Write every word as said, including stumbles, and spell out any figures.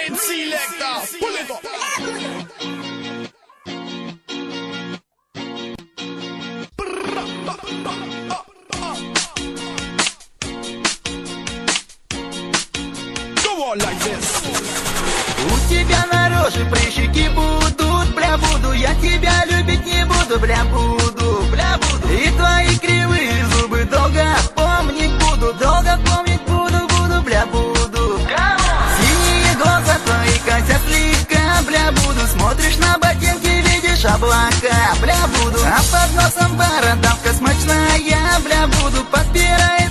King Selector, pull it up. Go on like this. У тебя на роже прыщики будут, бля, буду. Я тебя любить не буду, бля, буду, бля, буду. И твои кривые зубы долго помнить буду, долго помнить буду, буду, бля, буду. Синие глаза твои косят слегка, бля, буду. Смотришь на ботинки, видишь облака, бля, буду. А под носом бородавка смачная, бля, буду. Подпирай